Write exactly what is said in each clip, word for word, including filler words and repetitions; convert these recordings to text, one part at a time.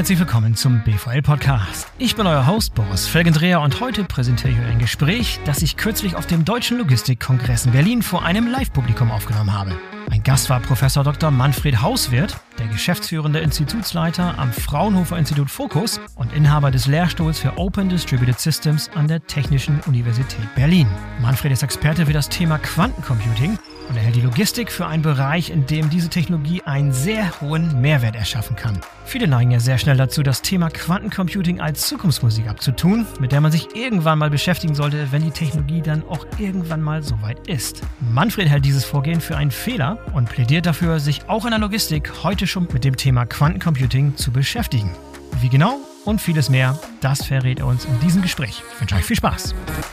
herzlich willkommen zum B V L-Podcast. Ich bin euer Host Boris Felgendreher und heute präsentiere ich euch ein Gespräch, das ich kürzlich auf dem Deutschen Logistikkongress in Berlin vor einem Live-Publikum aufgenommen habe. Mein Gast war Professor Doktor Manfred Hauswirth, der geschäftsführende Institutsleiter am Fraunhofer Institut Focus und Inhaber des Lehrstuhls für Open Distributed Systems an der Technischen Universität Berlin. Manfred ist Experte für das Thema Quantencomputing und er hält die Logistik für einen Bereich, in dem diese Technologie einen sehr hohen Mehrwert erschaffen kann. Viele neigen ja sehr schnell dazu, das Thema Quantencomputing als Zukunftsmusik abzutun, mit der man sich irgendwann mal beschäftigen sollte, wenn die Technologie dann auch irgendwann mal soweit ist. Manfred hält dieses Vorgehen für einen Fehler und plädiert dafür, sich auch in der Logistik heute schon mit dem Thema Quantencomputing zu beschäftigen. Wie genau und vieles mehr, das verrät er uns in diesem Gespräch. Ich wünsche euch viel Spaß.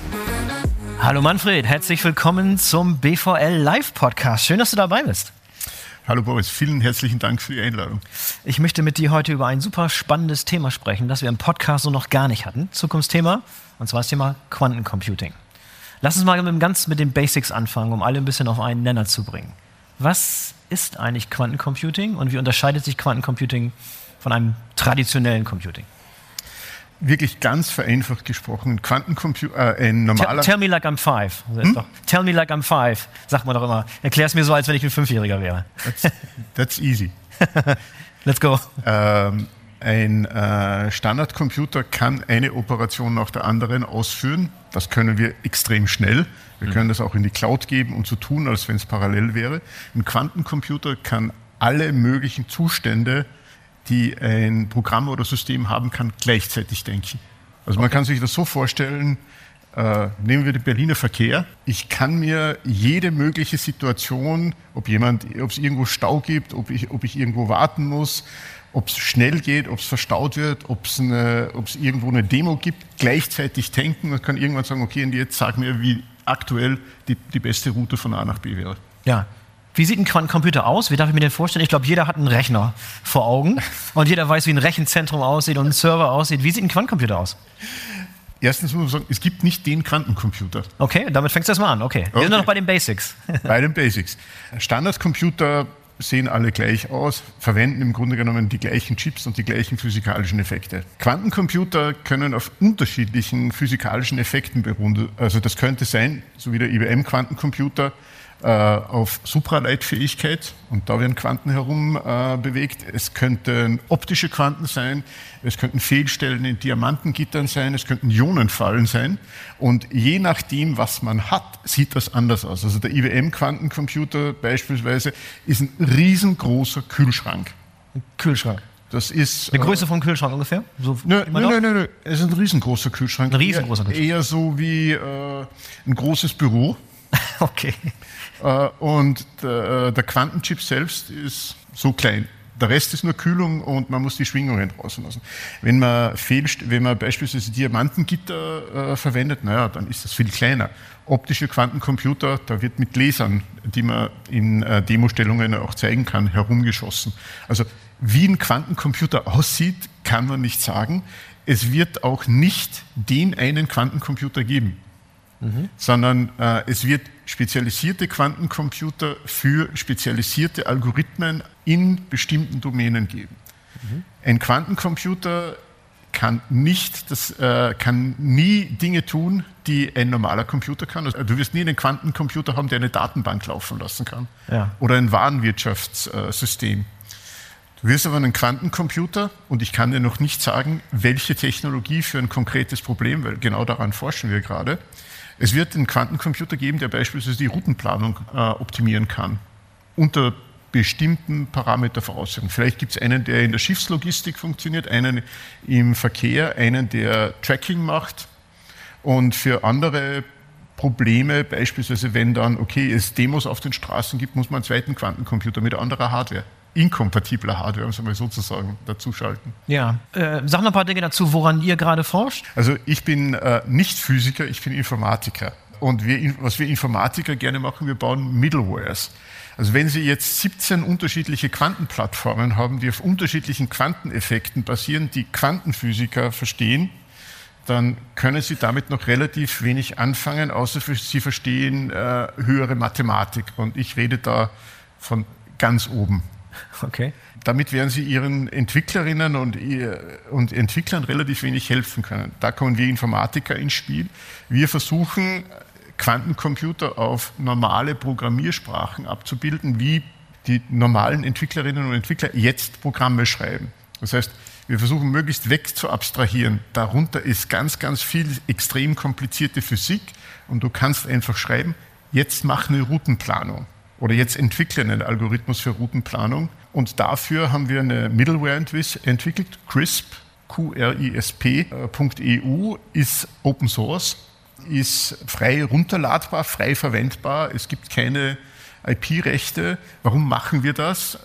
Hallo Manfred, herzlich willkommen zum B V L Live Podcast. Schön, dass du dabei bist. Hallo Boris, vielen herzlichen Dank für die Einladung. Ich möchte mit dir heute über ein super spannendes Thema sprechen, das wir im Podcast so noch gar nicht hatten. Zukunftsthema, und zwar das Thema Quantencomputing. Lass uns mal mit, dem ganz, mit den Basics anfangen, um alle ein bisschen auf einen Nenner zu bringen. Was ist eigentlich Quantencomputing und wie unterscheidet sich Quantencomputing von einem traditionellen Computing? Wirklich ganz vereinfacht gesprochen, Quantencomputer, äh, ein normaler... Tell, tell me like I'm five. Hm? Doch, tell me like I'm five, sagt man doch immer. Erklär es mir so, als wenn ich ein Fünfjähriger wäre. That's, that's easy. Let's go. Ähm, ein äh, Standardcomputer kann eine Operation nach der anderen ausführen. Das können wir extrem schnell. Wir mhm. können das auch in die Cloud geben und so tun, als wenn es parallel wäre. Ein Quantencomputer kann alle möglichen Zustände, die ein Programm oder System haben kann, gleichzeitig denken. Also man okay. kann sich das so vorstellen, äh, nehmen wir den Berliner Verkehr. Ich kann mir jede mögliche Situation, ob jemand, ob es irgendwo Stau gibt, ob ich, ob ich irgendwo warten muss, ob es schnell geht, ob es verstaut wird, ob es eine, ob es irgendwo eine Demo gibt, gleichzeitig denken und kann irgendwann sagen, okay, und jetzt sag mir, wie aktuell die, die beste Route von A nach B wäre. Ja. Wie sieht ein Quantencomputer aus? Wie darf ich mir den vorstellen? Ich glaube, jeder hat einen Rechner vor Augen und jeder weiß, wie ein Rechenzentrum aussieht und ein Server aussieht. Wie sieht ein Quantencomputer aus? Erstens muss man sagen, es gibt nicht den Quantencomputer. Okay, damit fängst du das mal an. Okay, wir okay. sind noch bei den Basics. Bei den Basics. Standardcomputer sehen alle gleich aus, verwenden im Grunde genommen die gleichen Chips und die gleichen physikalischen Effekte. Quantencomputer können auf unterschiedlichen physikalischen Effekten beruhen. Also das könnte sein, so wie der I B M-Quantencomputer, auf Supraleitfähigkeit und da werden Quanten herum äh, bewegt. Es könnten optische Quanten sein, es könnten Fehlstellen in Diamantengittern sein, es könnten Ionenfallen sein und je nachdem, was man hat, sieht das anders aus. Also der I B M-Quantencomputer beispielsweise ist ein riesengroßer Kühlschrank. Ein Kühlschrank? Das ist... Die Größe äh, vom Kühlschrank ungefähr? So nö, nö, nö, nö, nö, es ist ein riesengroßer Kühlschrank. Ein riesengroßer Kühlschrank. Eher, eher so wie äh, ein großes Büro. Okay. Und der, der Quantenchip selbst ist so klein. Der Rest ist nur Kühlung und man muss die Schwingungen draußen lassen. Wenn man, fehlst, wenn man beispielsweise Diamantengitter äh, verwendet, naja, dann ist das viel kleiner. Optische Quantencomputer, da wird mit Lasern, die man in äh, Demostellungen auch zeigen kann, herumgeschossen. Also wie ein Quantencomputer aussieht, kann man nicht sagen. Es wird auch nicht den einen Quantencomputer geben. Mhm. Sondern äh, es wird spezialisierte Quantencomputer für spezialisierte Algorithmen in bestimmten Domänen geben. Mhm. Ein Quantencomputer kann, nicht, das, äh, kann nie Dinge tun, die ein normaler Computer kann. Also, du wirst nie einen Quantencomputer haben, der eine Datenbank laufen lassen kann. Ja. Oder ein Warenwirtschaftssystem. Du wirst aber einen Quantencomputer, und ich kann dir noch nicht sagen, welche Technologie für ein konkretes Problem, weil genau daran forschen wir gerade. Es wird einen Quantencomputer geben, der beispielsweise die Routenplanung äh, optimieren kann, unter bestimmten Parametervoraussetzungen. Vielleicht gibt es einen, der in der Schiffslogistik funktioniert, einen im Verkehr, einen, der Tracking macht. Und für andere Probleme, beispielsweise wenn dann, okay, es Demos auf den Straßen gibt, muss man einen zweiten Quantencomputer mit anderer Hardware, inkompatibler Hardware, muss man sozusagen dazuschalten. Ja, äh, sag noch ein paar Dinge dazu, woran ihr gerade forscht. Also ich bin äh, nicht Physiker, ich bin Informatiker. Und wir, was wir Informatiker gerne machen, wir bauen Middlewares. Also wenn Sie jetzt siebzehn unterschiedliche Quantenplattformen haben, die auf unterschiedlichen Quanteneffekten basieren, die Quantenphysiker verstehen, dann können Sie damit noch relativ wenig anfangen, außer Sie verstehen äh, höhere Mathematik. Und ich rede da von ganz oben. Okay. damit werden sie ihren Entwicklerinnen und, und Entwicklern relativ wenig helfen können. Da kommen wir Informatiker ins Spiel. Wir versuchen, Quantencomputer auf normale Programmiersprachen abzubilden, wie die normalen Entwicklerinnen und Entwickler jetzt Programme schreiben. Das heißt, wir versuchen möglichst weg zu abstrahieren. Darunter ist ganz, ganz viel extrem komplizierte Physik und du kannst einfach schreiben, jetzt mach eine Routenplanung oder jetzt entwickle einen Algorithmus für Routenplanung. Und dafür haben wir eine Middleware entwickelt, CRISP, Q R I S P Punkt E U, ist Open Source, ist frei runterladbar, frei verwendbar. Es gibt keine I P-Rechte. Warum machen wir das?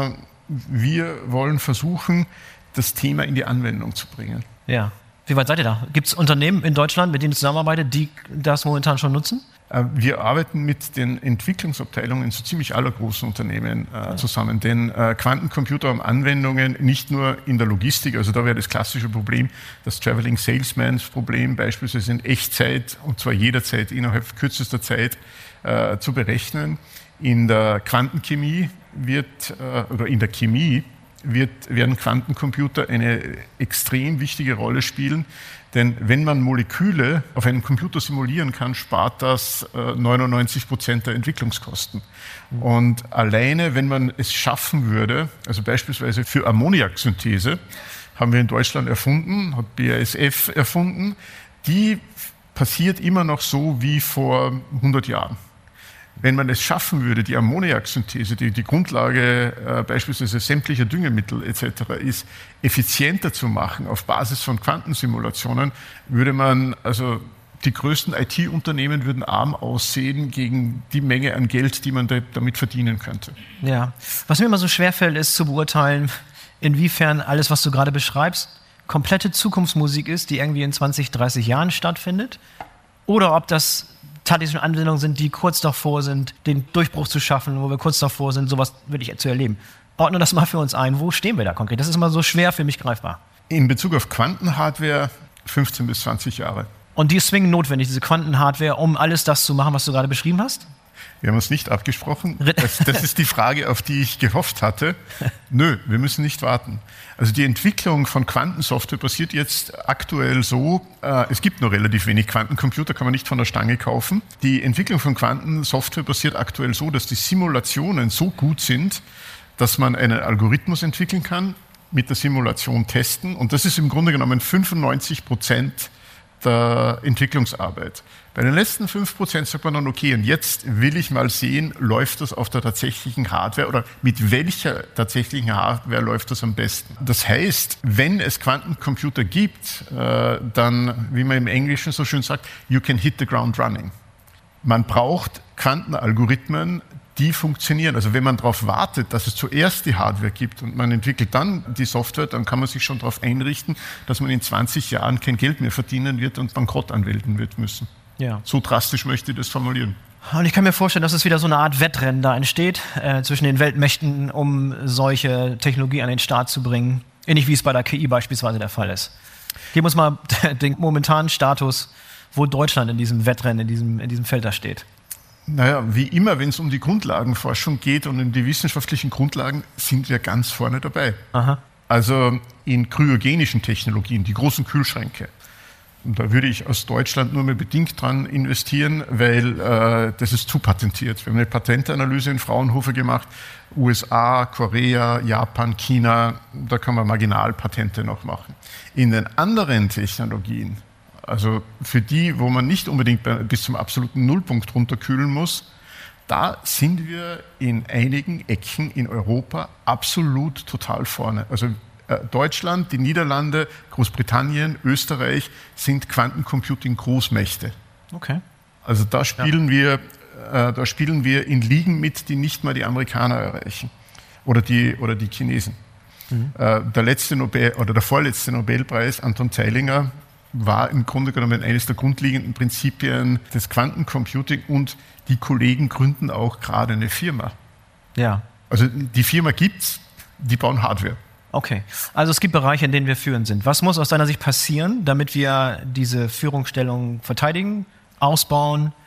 Wir wollen versuchen, das Thema in die Anwendung zu bringen. Ja. Wie weit seid ihr da? Gibt es Unternehmen in Deutschland, mit denen ihr zusammenarbeitet, die das momentan schon nutzen? Wir arbeiten mit den Entwicklungsabteilungen in so ziemlich aller großen Unternehmen äh, zusammen, denn äh, Quantencomputer haben Anwendungen nicht nur in der Logistik, also da wäre das klassische Problem, das Traveling Salesmans Problem beispielsweise in Echtzeit und zwar jederzeit innerhalb kürzester Zeit äh, zu berechnen. In der Quantenchemie wird, äh, oder in der Chemie wird, werden Quantencomputer eine extrem wichtige Rolle spielen. Denn wenn man Moleküle auf einem Computer simulieren kann, spart das äh, neunundneunzig Prozent der Entwicklungskosten. Mhm. Und alleine, wenn man es schaffen würde, also beispielsweise für Ammoniaksynthese, haben wir in Deutschland erfunden, hat B A S F erfunden, die passiert immer noch so wie vor hundert Jahren. Wenn man es schaffen würde, die Ammoniaksynthese, die die Grundlage äh, beispielsweise sämtlicher Düngemittel et cetera ist, effizienter zu machen auf Basis von Quantensimulationen, würde man, also die größten I T-Unternehmen würden arm aussehen gegen die Menge an Geld, die man da, damit verdienen könnte. Ja, was mir immer so schwerfällt, ist zu beurteilen, inwiefern alles, was du gerade beschreibst, komplette Zukunftsmusik ist, die irgendwie in zwanzig, dreißig Jahren stattfindet, oder ob das tatsächlich Anwendungen sind, die kurz davor sind, den Durchbruch zu schaffen, wo wir kurz davor sind, sowas wirklich zu erleben. Ordne das mal für uns ein. Wo stehen wir da konkret? Das ist immer so schwer für mich greifbar. In Bezug auf Quantenhardware fünfzehn bis zwanzig Jahre. Und die ist zwingend notwendig, diese Quantenhardware, um alles das zu machen, was du gerade beschrieben hast? Wir haben uns nicht abgesprochen. Das, das ist die Frage, auf die ich gehofft hatte. Nö, wir müssen nicht warten. Also die Entwicklung von Quantensoftware passiert jetzt aktuell so, äh, es gibt nur relativ wenig Quantencomputer, kann man nicht von der Stange kaufen. Die Entwicklung von Quantensoftware passiert aktuell so, dass die Simulationen so gut sind, dass man einen Algorithmus entwickeln kann, mit der Simulation testen. Und das ist im Grunde genommen fünfundneunzig Prozent der Entwicklungsarbeit. Bei den letzten fünf Prozent sagt man dann, okay, und jetzt will ich mal sehen, läuft das auf der tatsächlichen Hardware oder mit welcher tatsächlichen Hardware läuft das am besten. Das heißt, wenn es Quantencomputer gibt, äh, dann, wie man im Englischen so schön sagt, you can hit the ground running. Man braucht Quantenalgorithmen, die funktionieren. Also wenn man darauf wartet, dass es zuerst die Hardware gibt und man entwickelt dann die Software, dann kann man sich schon darauf einrichten, dass man in zwanzig Jahren kein Geld mehr verdienen wird und Bankrott anmelden wird müssen. Ja. So drastisch möchte ich das formulieren. Und ich kann mir vorstellen, dass es wieder so eine Art Wettrennen da entsteht äh, zwischen den Weltmächten, um solche Technologie an den Start zu bringen. Ähnlich wie es bei der K I beispielsweise der Fall ist. Gib uns mal den momentanen Status, wo Deutschland in diesem Wettrennen, in diesem, in diesem Feld da steht. Naja, wie immer, wenn es um die Grundlagenforschung geht und um die wissenschaftlichen Grundlagen, sind wir ganz vorne dabei. Aha. Also in kryogenischen Technologien, die großen Kühlschränke. Und da würde ich aus Deutschland nur mehr bedingt dran investieren, weil äh, das ist zu patentiert. Wir haben eine Patentanalyse in Fraunhofer gemacht, U S A, Korea, Japan, China, da kann man Marginalpatente noch machen. In den anderen Technologien, also für die, wo man nicht unbedingt bis zum absoluten Nullpunkt runterkühlen muss, da sind wir in einigen Ecken in Europa absolut total vorne. Also Deutschland, die Niederlande, Großbritannien, Österreich sind Quantencomputing-Großmächte. Okay. Also da spielen, ja. wir, äh, da spielen wir in Ligen mit, die nicht mal die Amerikaner erreichen oder die, oder die Chinesen. Mhm. Äh, der letzte Nobel, oder der vorletzte Nobelpreis, Anton Zeilinger, war im Grunde genommen eines der grundlegenden Prinzipien des Quantencomputing und die Kollegen gründen auch gerade eine Firma. Ja. Also die Firma gibt's, die bauen Hardware. Okay, also es gibt Bereiche, in denen wir führend sind. Was muss aus deiner Sicht passieren, damit wir diese Führungsstellung verteidigen, ausbauen,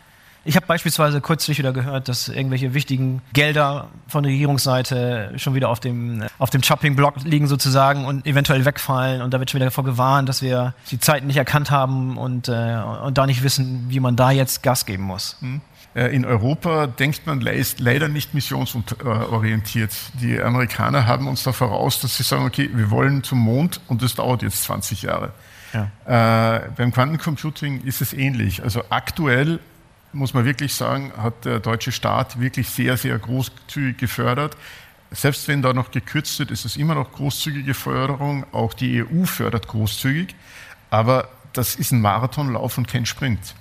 Ich habe beispielsweise kürzlich wieder gehört, dass irgendwelche wichtigen Gelder von der Regierungsseite schon wieder auf dem, auf dem Chopping-Block liegen sozusagen und eventuell wegfallen. Und da wird schon wieder davor gewarnt, dass wir die Zeiten nicht erkannt haben und, äh, und da nicht wissen, wie man da jetzt Gas geben muss. Hm. In Europa denkt man leider nicht missionsorientiert. Die Amerikaner haben uns da voraus, dass sie sagen, okay, wir wollen zum Mond und das dauert jetzt zwanzig Jahre. Ja. Äh, beim Quantencomputing ist es ähnlich. Also aktuell, muss man wirklich sagen, hat der deutsche Staat wirklich sehr, sehr großzügig gefördert. Selbst wenn da noch gekürzt wird, ist es immer noch großzügige Förderung. Auch die E U fördert großzügig. Aber das ist ein Marathonlauf und kein Sprint.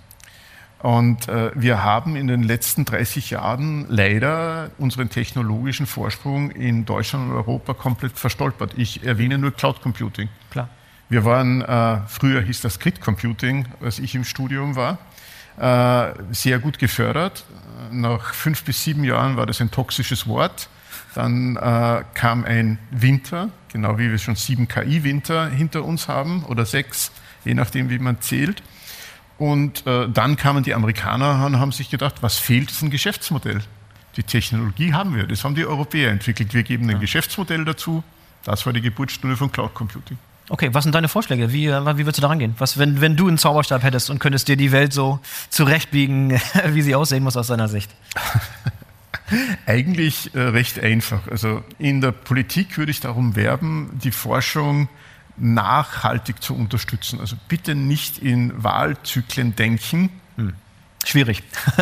Und äh, wir haben in den letzten dreißig Jahren leider unseren technologischen Vorsprung in Deutschland und Europa komplett verstolpert. Ich erwähne nur Cloud Computing. Klar. Wir waren, äh, früher hieß das Grid Computing, als ich im Studium war, äh, sehr gut gefördert. Nach fünf bis sieben Jahren war das ein toxisches Wort. Dann äh, kam ein Winter, genau wie wir schon sieben K I-Winter hinter uns haben oder sechs, je nachdem, wie man zählt. Und äh, dann kamen die Amerikaner und haben sich gedacht, was fehlt, ist ein Geschäftsmodell. Die Technologie haben wir, das haben die Europäer entwickelt. Wir geben ein ja. Geschäftsmodell dazu. Das war die Geburtsstunde von Cloud Computing. Okay, was sind deine Vorschläge? Wie, wie würdest du da rangehen? Was, wenn, wenn du einen Zauberstab hättest und könntest dir die Welt so zurechtbiegen, wie sie aussehen muss aus deiner Sicht? Eigentlich äh, recht einfach. Also in der Politik würde ich darum werben, die Forschung nachhaltig zu unterstützen. Also bitte nicht in Wahlzyklen denken. Hm. Schwierig.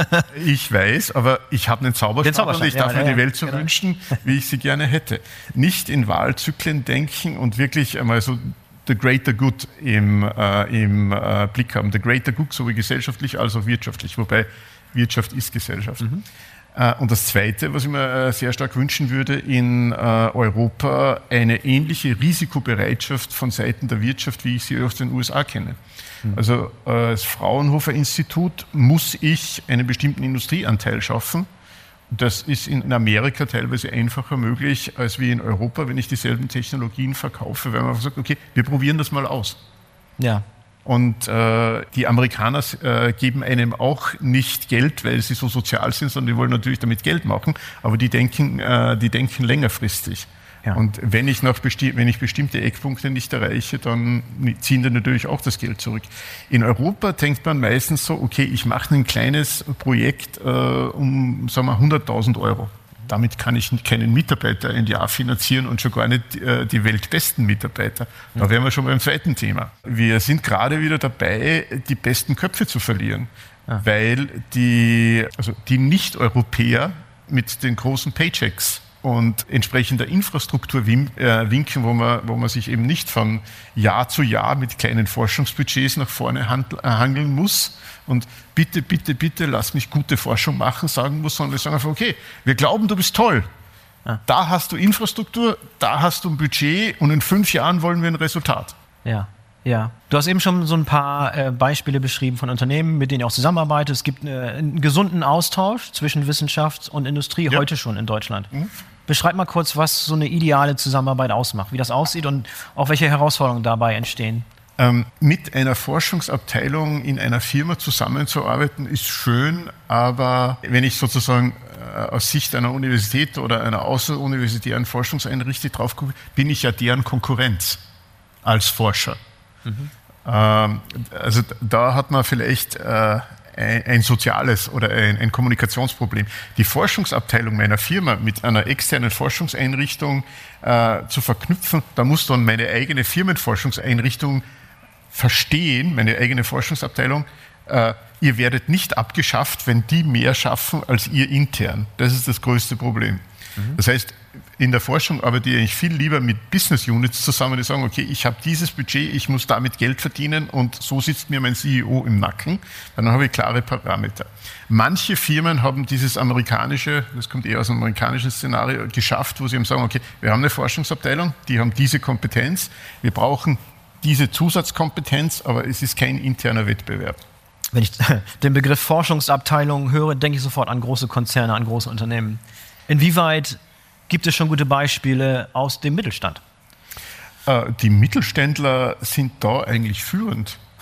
Ich weiß, aber ich habe einen Zauberstab, Zauberstab und ich darf ja, mir ja, die Welt so genau. wünschen, wie ich sie gerne hätte. Nicht in Wahlzyklen denken und wirklich einmal so the greater good im, äh, im äh, Blick haben. The greater good sowohl gesellschaftlich als auch wirtschaftlich, wobei Wirtschaft ist Gesellschaft. Mhm. Und das Zweite, was ich mir sehr stark wünschen würde, in Europa eine ähnliche Risikobereitschaft von Seiten der Wirtschaft, wie ich sie aus den U S A kenne. Mhm. Also als Fraunhofer-Institut muss ich einen bestimmten Industrieanteil schaffen. Das ist in Amerika teilweise einfacher möglich als wie in Europa, wenn ich dieselben Technologien verkaufe, weil man sagt, okay, wir probieren das mal aus. Ja. Und äh, die Amerikaner äh, geben einem auch nicht Geld, weil sie so sozial sind, sondern die wollen natürlich damit Geld machen, aber die denken, äh, die denken längerfristig. Ja. Und wenn ich, noch besti- wenn ich bestimmte Eckpunkte nicht erreiche, dann ziehen die natürlich auch das Geld zurück. In Europa denkt man meistens so, okay, ich mache ein kleines Projekt äh, um sagen wir, hunderttausend Euro. Damit kann ich keinen Mitarbeiter ein Jahr finanzieren und schon gar nicht äh, die weltbesten Mitarbeiter. Da wären wir schon beim zweiten Thema. Wir sind gerade wieder dabei, die besten Köpfe zu verlieren, ja. weil die, also die Nicht-Europäer mit den großen Paychecks und entsprechender Infrastruktur winken, wo man, wo man sich eben nicht von Jahr zu Jahr mit kleinen Forschungsbudgets nach vorne hangeln muss und bitte, bitte, bitte, lass mich gute Forschung machen, sagen muss, sondern wir sagen einfach, okay, wir glauben, du bist toll. Ja. Da hast du Infrastruktur, da hast du ein Budget und in fünf Jahren wollen wir ein Resultat. Ja. Ja, du hast eben schon so ein paar äh, Beispiele beschrieben von Unternehmen, mit denen ihr auch zusammenarbeitet. Es gibt äh, einen gesunden Austausch zwischen Wissenschaft und Industrie ja. heute schon in Deutschland. Mhm. Beschreib mal kurz, was so eine ideale Zusammenarbeit ausmacht, wie das aussieht und auch welche Herausforderungen dabei entstehen. Ähm, mit einer Forschungsabteilung in einer Firma zusammenzuarbeiten ist schön, aber wenn ich sozusagen äh, aus Sicht einer Universität oder einer außeruniversitären Forschungseinrichtung drauf gucke, bin ich ja deren Konkurrenz als Forscher. Mhm. Ähm, also da hat man vielleicht äh, ein, ein soziales oder ein, ein Kommunikationsproblem. Die Forschungsabteilung meiner Firma mit einer externen Forschungseinrichtung äh, zu verknüpfen, da muss dann meine eigene Firmenforschungseinrichtung verstehen, meine eigene Forschungsabteilung, äh, ihr werdet nicht abgeschafft, wenn die mehr schaffen als ihr intern. Das ist das größte Problem. Mhm. Das heißt, in der Forschung arbeite ich eigentlich viel lieber mit Business Units zusammen, die sagen, okay, ich habe dieses Budget, ich muss damit Geld verdienen und so sitzt mir mein C E O im Nacken. Dann habe ich klare Parameter. Manche Firmen haben dieses amerikanische, das kommt eher aus dem amerikanischen Szenario, geschafft, wo sie eben sagen, okay, wir haben eine Forschungsabteilung, die haben diese Kompetenz, wir brauchen diese Zusatzkompetenz, aber es ist kein interner Wettbewerb. Wenn ich den Begriff Forschungsabteilung höre, denke ich sofort an große Konzerne, an große Unternehmen. Inwieweit gibt es schon gute Beispiele aus dem Mittelstand? Die Mittelständler sind da eigentlich führend. Ha.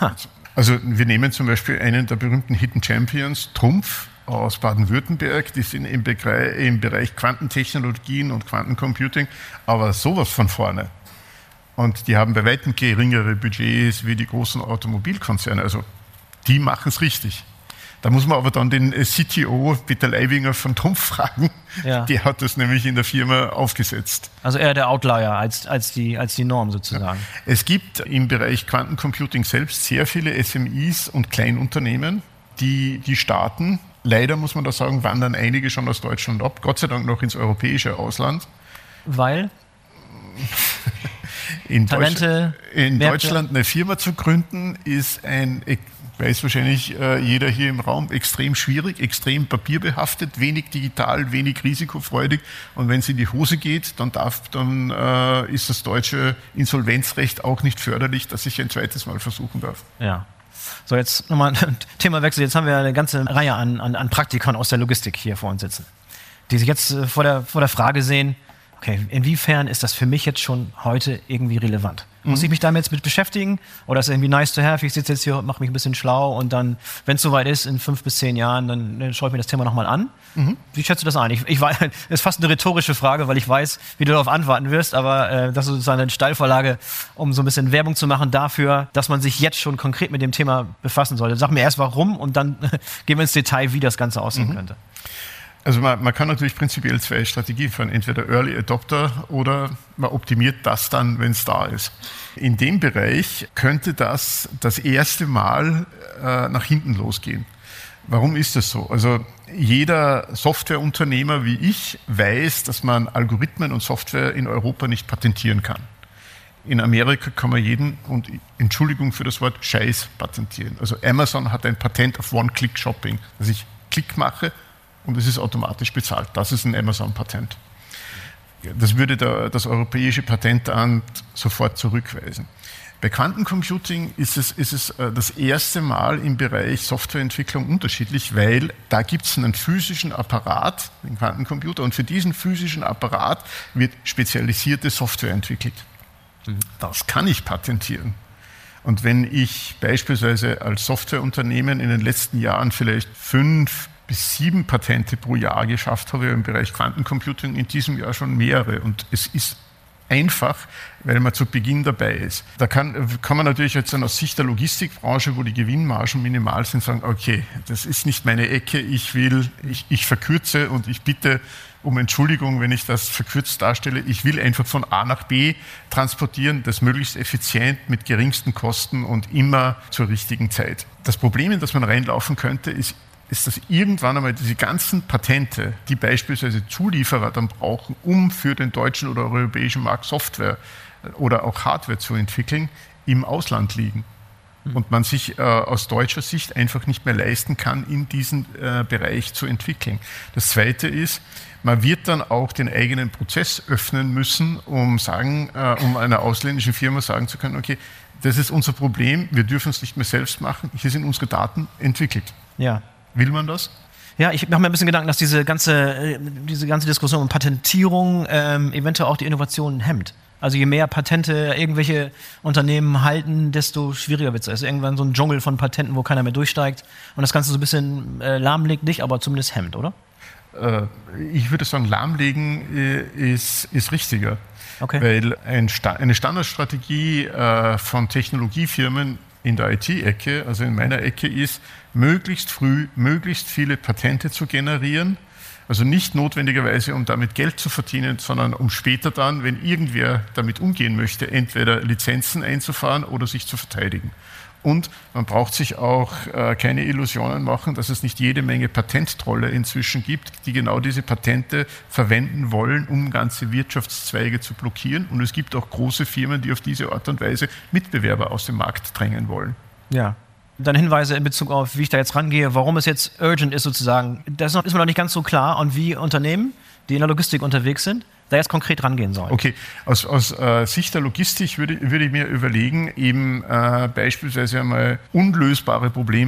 Also wir nehmen zum Beispiel einen der berühmten Hidden Champions, Trumpf aus Baden-Württemberg. Die sind im Bereich, im Bereich Quantentechnologien und Quantencomputing, aber sowas von vorne. Und die haben bei weitem geringere Budgets wie die großen Automobilkonzerne. Also die machen es richtig. Da muss man aber dann den C T O Peter Leibinger von Trumpf fragen. Ja. Der hat das nämlich in der Firma aufgesetzt. Also eher der Outlier als, als, die, als die Norm sozusagen. Ja. Es gibt im Bereich Quantencomputing selbst sehr viele S M Is und Kleinunternehmen, die, die starten. Leider muss man da sagen, wandern einige schon aus Deutschland ab. Gott sei Dank noch ins europäische Ausland. Weil? In, Talente, Deutsch, in Deutschland eine Firma zu gründen, ist ein... weiß wahrscheinlich äh, jeder hier im Raum, extrem schwierig, extrem papierbehaftet, wenig digital, wenig risikofreudig. Und wenn es in die Hose geht, dann, darf, dann äh, ist das deutsche Insolvenzrecht auch nicht förderlich, dass ich ein zweites Mal versuchen darf. Ja. So, jetzt nochmal Themawechsel. Jetzt haben wir eine ganze Reihe an, an, an Praktikern aus der Logistik hier vor uns sitzen, die sich jetzt äh, vor, der, vor der Frage sehen, okay, inwiefern ist das für mich jetzt schon heute irgendwie relevant? Muss ich mich damit jetzt mit beschäftigen? Oder ist es irgendwie nice to have? Ich sitze jetzt hier, mache mich ein bisschen schlau und dann, wenn es soweit ist, in fünf bis zehn Jahren, dann, dann schaue ich mir das Thema nochmal an. Mhm. Wie schätzt du das ein? Ich, ich weiß, das ist fast eine rhetorische Frage, weil ich weiß, wie du darauf antworten wirst, aber äh, das ist sozusagen eine Steilvorlage, um so ein bisschen Werbung zu machen dafür, dass man sich jetzt schon konkret mit dem Thema befassen sollte. Sag mir erst warum und dann gehen wir ins Detail, wie das Ganze aussehen mhm. könnte. Also man, man kann natürlich prinzipiell zwei Strategien fahren, entweder Early Adopter oder man optimiert das dann, wenn es da ist. In dem Bereich könnte das das erste Mal äh, nach hinten losgehen. Warum ist das so? Also jeder Softwareunternehmer wie ich weiß, dass man Algorithmen und Software in Europa nicht patentieren kann. In Amerika kann man jeden, und Entschuldigung für das Wort, Scheiß patentieren. Also Amazon hat ein Patent auf One-Click-Shopping, dass ich Klick mache, und es ist automatisch bezahlt. Das ist ein Amazon-Patent. Das würde der, das Europäische Patentamt sofort zurückweisen. Bei Quantencomputing ist es, ist es das erste Mal im Bereich Softwareentwicklung unterschiedlich, weil da gibt es einen physischen Apparat, den Quantencomputer, und für diesen physischen Apparat wird spezialisierte Software entwickelt. Das kann ich patentieren. Und wenn ich beispielsweise als Softwareunternehmen in den letzten Jahren vielleicht fünf bis sieben Patente pro Jahr geschafft habe im Bereich Quantencomputing, in diesem Jahr schon mehrere. Und es ist einfach, weil man zu Beginn dabei ist. Da kann, kann man natürlich jetzt aus Sicht der Logistikbranche, wo die Gewinnmargen minimal sind, sagen, okay, das ist nicht meine Ecke, ich will, ich, ich verkürze und ich bitte um Entschuldigung, wenn ich das verkürzt darstelle. Ich will einfach von A nach B transportieren, das möglichst effizient, mit geringsten Kosten und immer zur richtigen Zeit. Das Problem, in das man reinlaufen könnte, ist, ist, dass irgendwann einmal diese ganzen Patente, die beispielsweise Zulieferer dann brauchen, um für den deutschen oder europäischen Markt Software oder auch Hardware zu entwickeln, im Ausland liegen. Und man sich äh, aus deutscher Sicht einfach nicht mehr leisten kann, in diesen äh, Bereich zu entwickeln. Das Zweite ist, man wird dann auch den eigenen Prozess öffnen müssen, um, sagen, äh, um einer ausländischen Firma sagen zu können, okay, das ist unser Problem, wir dürfen es nicht mehr selbst machen, hier sind unsere Daten entwickelt. Ja. Will man das? Ja, ich mache mir ein bisschen Gedanken, dass diese ganze, diese ganze Diskussion um Patentierung ähm, eventuell auch die Innovationen hemmt. Also je mehr Patente irgendwelche Unternehmen halten, desto schwieriger wird es. Also irgendwann so ein Dschungel von Patenten, wo keiner mehr durchsteigt. Und das Ganze so ein bisschen äh, lahmlegt, nicht, aber zumindest hemmt, oder? Äh, ich würde sagen, lahmlegen äh, ist, ist richtiger. Okay. Weil ein Sta- eine Standardstrategie äh, von Technologiefirmen in der I T-Ecke, also in meiner Ecke, ist, möglichst früh, möglichst viele Patente zu generieren. Also nicht notwendigerweise, um damit Geld zu verdienen, sondern um später dann, wenn irgendwer damit umgehen möchte, entweder Lizenzen einzufahren oder sich zu verteidigen. Und man braucht sich auch äh, keine Illusionen machen, dass es nicht jede Menge Patenttrolle inzwischen gibt, die genau diese Patente verwenden wollen, um ganze Wirtschaftszweige zu blockieren. Und es gibt auch große Firmen, die auf diese Art und Weise Mitbewerber aus dem Markt drängen wollen. Ja. Dann Hinweise in Bezug auf, wie ich da jetzt rangehe, warum es jetzt urgent ist sozusagen. Das ist mir noch nicht ganz so klar und wie Unternehmen, die in der Logistik unterwegs sind, da jetzt konkret rangehen sollen. Okay, aus, aus äh, Sicht der Logistik würde, würde ich mir überlegen, eben äh, beispielsweise einmal unlösbare Probleme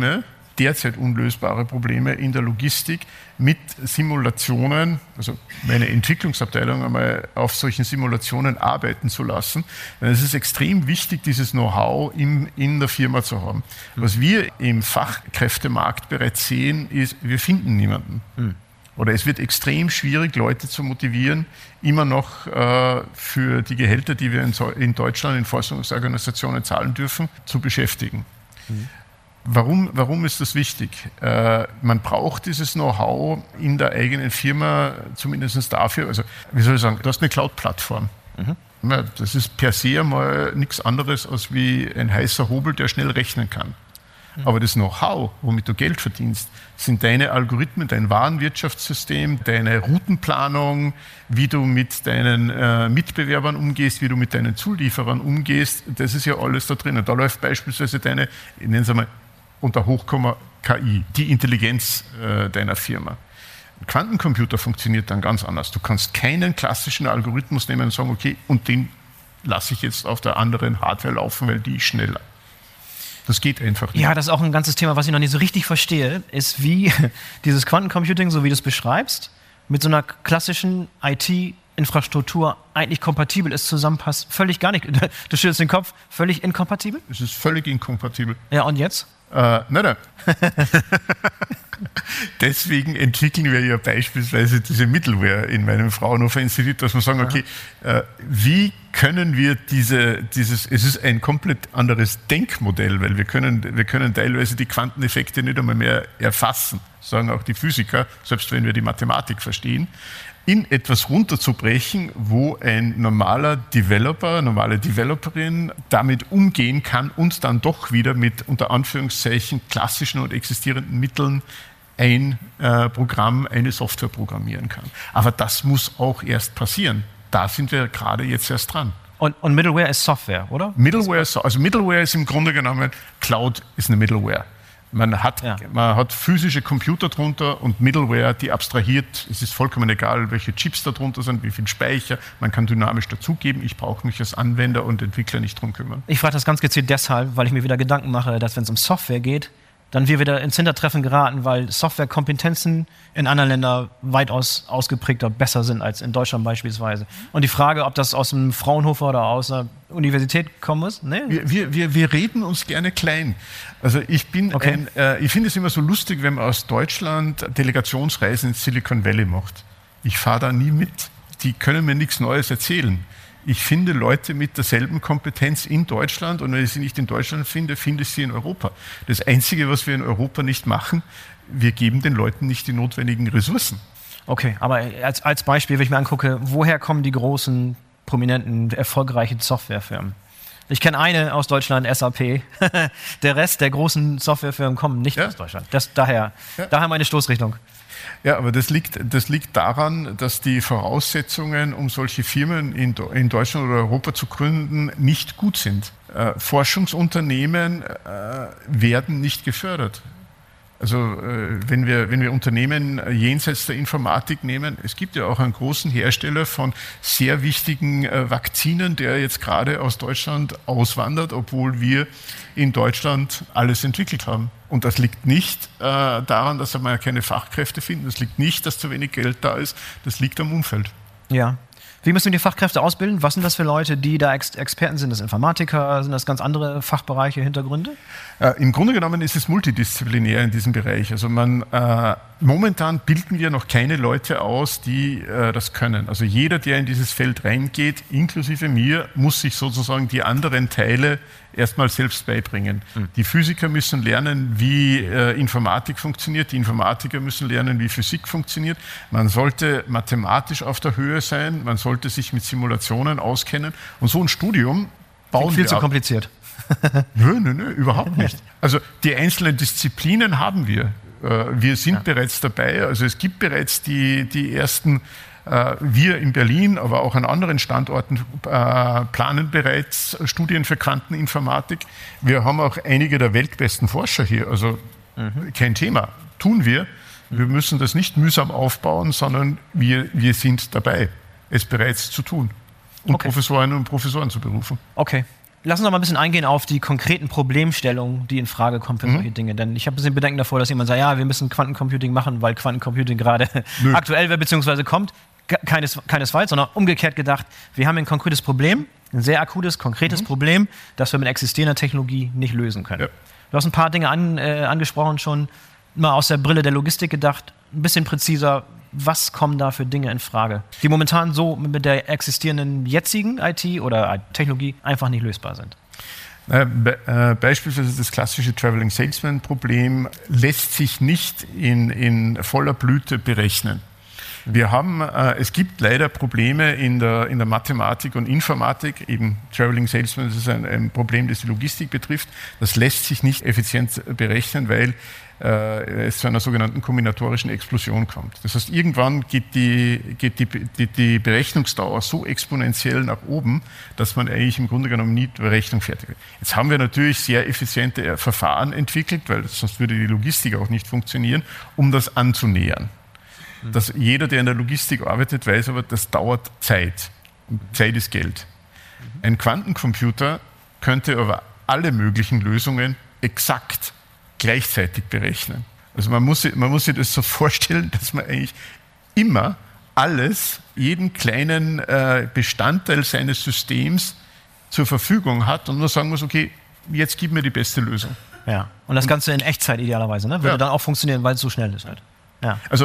derzeit unlösbare Probleme in der Logistik mit Simulationen, also meine Entwicklungsabteilung einmal auf solchen Simulationen arbeiten zu lassen. Denn es ist extrem wichtig, dieses Know-how in, in der Firma zu haben. Was wir im Fachkräftemarkt bereits sehen, ist, wir finden niemanden. Mhm. Oder es wird extrem schwierig, Leute zu motivieren, immer noch äh, für die Gehälter, die wir in, in Deutschland in Forschungsorganisationen zahlen dürfen, zu beschäftigen. Mhm. Warum, warum ist das wichtig? Äh, man braucht dieses Know-how in der eigenen Firma, zumindest dafür. Also, wie soll ich sagen, du hast eine Cloud-Plattform. Mhm. Ja, das ist per se mal nichts anderes als wie ein heißer Hobel, der schnell rechnen kann. Mhm. Aber das Know-how, womit du Geld verdienst, sind deine Algorithmen, dein Warenwirtschaftssystem, deine Routenplanung, wie du mit deinen äh, Mitbewerbern umgehst, wie du mit deinen Zulieferern umgehst. Das ist ja alles da drin. Und da läuft beispielsweise deine, ich nenne es einmal, unter Hochkomma K I, die Intelligenz äh, deiner Firma. Ein Quantencomputer funktioniert dann ganz anders. Du kannst keinen klassischen Algorithmus nehmen und sagen, okay, und den lasse ich jetzt auf der anderen Hardware laufen, weil die ist schneller. Das geht einfach nicht. Ja, das ist auch ein ganzes Thema, was ich noch nicht so richtig verstehe, ist, wie dieses Quantencomputing, so wie du es beschreibst, mit so einer klassischen I T-Infrastruktur eigentlich kompatibel ist, zusammenpasst. Völlig gar nicht. Du schüttelst den Kopf, völlig inkompatibel? Es ist völlig inkompatibel. Ja, und jetzt? Äh, nein, nein. Deswegen entwickeln wir ja beispielsweise diese Middleware in meinem Fraunhofer-Institut, dass wir sagen, okay, äh, wie können wir diese, dieses, es ist ein komplett anderes Denkmodell, weil wir können, wir können teilweise die Quanteneffekte nicht einmal mehr erfassen, sagen auch die Physiker, selbst wenn wir die Mathematik verstehen, in etwas runterzubrechen, wo ein normaler Developer, normale Developerin damit umgehen kann und dann doch wieder mit unter Anführungszeichen klassischen und existierenden Mitteln ein äh, Programm, eine Software programmieren kann. Aber das muss auch erst passieren. Da sind wir gerade jetzt erst dran. Und, und Middleware ist Software, oder? Middleware, also Middleware ist im Grunde genommen, Cloud ist eine Middleware. Man hat, ja. man hat physische Computer drunter und Middleware, die abstrahiert. Es ist vollkommen egal, welche Chips da drunter sind, wie viel Speicher. Man kann dynamisch dazugeben. Ich brauche mich als Anwender und Entwickler nicht drum kümmern. Ich frage das ganz gezielt deshalb, weil ich mir wieder Gedanken mache, dass wenn es um Software geht, dann wir wieder ins Hintertreffen geraten, weil Softwarekompetenzen in anderen Ländern weitaus ausgeprägter besser sind als in Deutschland beispielsweise. Und die Frage, ob das aus einem Fraunhofer oder aus einer Universität kommen muss? Nee. Wir, wir, wir reden uns gerne klein. Also ich bin okay. ein, äh, ich finde es immer so lustig, wenn man aus Deutschland Delegationsreisen ins Silicon Valley macht. Ich fahre da nie mit. Die können mir nichts Neues erzählen. Ich finde Leute mit derselben Kompetenz in Deutschland und wenn ich sie nicht in Deutschland finde, finde ich sie in Europa. Das Einzige, was wir in Europa nicht machen, wir geben den Leuten nicht die notwendigen Ressourcen. Okay, aber als, als Beispiel, wenn ich mir angucke, woher kommen die großen, prominenten, erfolgreichen Softwarefirmen? Ich kenne eine aus Deutschland, S A P. Der Rest der großen Softwarefirmen kommen nicht ja. aus Deutschland. Das, daher, ja. daher meine Stoßrichtung. Ja, aber das liegt, das liegt daran, dass die Voraussetzungen, um solche Firmen in, in Deutschland oder Europa zu gründen, nicht gut sind. Äh, Forschungsunternehmen äh, werden nicht gefördert. Also äh, wenn wir, wenn wir Unternehmen jenseits der Informatik nehmen, es gibt ja auch einen großen Hersteller von sehr wichtigen äh, Vakzinen, der jetzt gerade aus Deutschland auswandert, obwohl wir in Deutschland alles entwickelt haben. Und das liegt nicht äh, daran, dass wir keine Fachkräfte finden, das liegt nicht, dass zu wenig Geld da ist, das liegt am Umfeld. Ja. Wie müssen wir die Fachkräfte ausbilden? Was sind das für Leute, die da Ex- Experten sind? Sind das Informatiker? Sind das ganz andere Fachbereiche, Hintergründe? Äh, Im Grunde genommen ist es multidisziplinär in diesem Bereich. Also man, äh, momentan bilden wir noch keine Leute aus, die äh, das können. Also jeder, der in dieses Feld reingeht, inklusive mir, muss sich sozusagen die anderen Teile erstmal selbst beibringen. Mhm. Die Physiker müssen lernen, wie äh, Informatik funktioniert. Die Informatiker müssen lernen, wie Physik funktioniert. Man sollte mathematisch auf der Höhe sein. Man sollte sich mit Simulationen auskennen. Und so ein Studium bauen wir viel zu kompliziert. Nö, nö, nö, überhaupt nicht. Also die einzelnen Disziplinen haben wir. Wir sind ja. bereits dabei. Also es gibt bereits die, die ersten, wir in Berlin, aber auch an anderen Standorten planen bereits Studien für Quanteninformatik. Wir haben auch einige der weltbesten Forscher hier. Also mhm. kein Thema, tun wir. Wir müssen das nicht mühsam aufbauen, sondern wir, wir sind dabei, es bereits zu tun und okay. Professorinnen und Professoren zu berufen. Okay. Lass uns noch mal ein bisschen eingehen auf die konkreten Problemstellungen, die in Frage kommen für mhm. solche Dinge. Denn ich habe ein bisschen Bedenken davor, dass jemand sagt, ja, wir müssen Quantencomputing machen, weil Quantencomputing gerade aktuell wird bzw. kommt. Keines, keinesfalls, sondern umgekehrt gedacht, wir haben ein konkretes Problem, ein sehr akutes, konkretes mhm. Problem, das wir mit existierender Technologie nicht lösen können. Ja. Du hast ein paar Dinge an, äh, angesprochen schon, mal aus der Brille der Logistik gedacht, ein bisschen präziser, was kommen da für Dinge in Frage, die momentan so mit der existierenden jetzigen I T oder Technologie einfach nicht lösbar sind? Äh, be äh, beispielsweise das klassische Traveling Salesman-Problem lässt sich nicht in, in voller Blüte berechnen. Wir haben, äh, es gibt leider Probleme in der, in der Mathematik und Informatik, eben Traveling Salesman, das ist ein, ein Problem, das die Logistik betrifft. Das lässt sich nicht effizient berechnen, weil äh, es zu einer sogenannten kombinatorischen Explosion kommt. Das heißt, irgendwann geht die, geht die, die, die Berechnungsdauer so exponentiell nach oben, dass man eigentlich im Grunde genommen nie die Berechnung fertig wird. Jetzt haben wir natürlich sehr effiziente Verfahren entwickelt, weil sonst würde die Logistik auch nicht funktionieren, um das anzunähern. Dass jeder, der in der Logistik arbeitet, weiß aber, das dauert Zeit. Und Zeit ist Geld. Ein Quantencomputer könnte aber alle möglichen Lösungen exakt gleichzeitig berechnen. Also man muss, man muss sich das so vorstellen, dass man eigentlich immer alles, jeden kleinen äh, Bestandteil seines Systems zur Verfügung hat und nur sagen muss, okay, jetzt gib mir die beste Lösung. Ja. Und das Ganze in Echtzeit idealerweise, ne? Würde ja. dann auch funktionieren, weil es so schnell ist halt. Ja. Also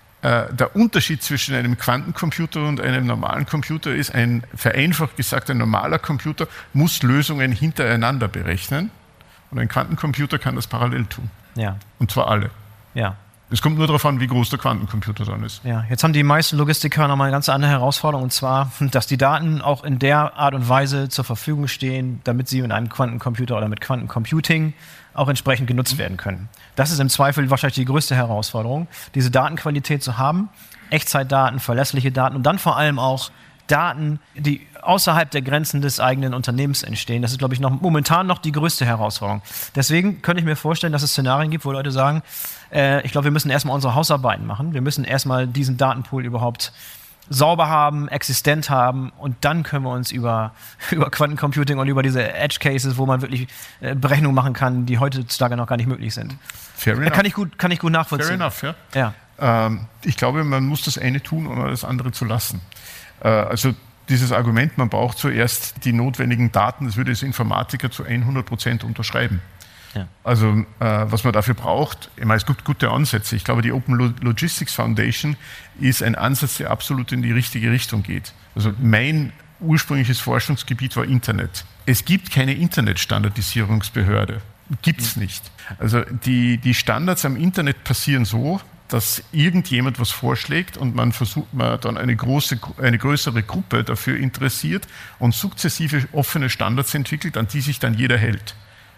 der Unterschied zwischen einem Quantencomputer und einem normalen Computer ist, ein, vereinfacht gesagt, ein normaler Computer muss Lösungen hintereinander berechnen und ein Quantencomputer kann das parallel tun. Ja. Und zwar alle. Ja. Es kommt nur darauf an, wie groß der Quantencomputer dann ist. Ja, jetzt haben die meisten Logistiker nochmal eine ganz andere Herausforderung, und zwar, dass die Daten auch in der Art und Weise zur Verfügung stehen, damit sie in einem Quantencomputer oder mit Quantencomputing auch entsprechend genutzt werden können. Das ist im Zweifel wahrscheinlich die größte Herausforderung, diese Datenqualität zu haben, Echtzeitdaten, verlässliche Daten und dann vor allem auch Daten, die außerhalb der Grenzen des eigenen Unternehmens entstehen. Das ist, glaube ich, noch, momentan noch die größte Herausforderung. Deswegen könnte ich mir vorstellen, dass es Szenarien gibt, wo Leute sagen, äh, ich glaube, wir müssen erstmal unsere Hausarbeiten machen. Wir müssen erstmal diesen Datenpool überhaupt sauber haben, existent haben und dann können wir uns über, über Quantencomputing und über diese Edge Cases, wo man wirklich äh, Berechnungen machen kann, die heutzutage noch gar nicht möglich sind. Fair enough. Kann ich gut, kann ich gut nachvollziehen. Fair enough, ja. ja. Ähm, ich glaube, man muss das eine tun, um das andere zu lassen. Äh, also dieses Argument, man braucht zuerst die notwendigen Daten, das würde das Informatiker zu hundert Prozent unterschreiben. Ja. Also äh, was man dafür braucht, ich meine, es gibt gute Ansätze. Ich glaube, die Open Logistics Foundation ist ein Ansatz, der absolut in die richtige Richtung geht. Also mein ursprüngliches Forschungsgebiet war Internet. Es gibt keine Internetstandardisierungsbehörde. Gibt es nicht. Also die, die Standards am Internet passieren so, dass irgendjemand was vorschlägt und man versucht, man dann eine, große, eine größere Gruppe dafür interessiert und sukzessive offene Standards entwickelt, an die sich dann jeder hält.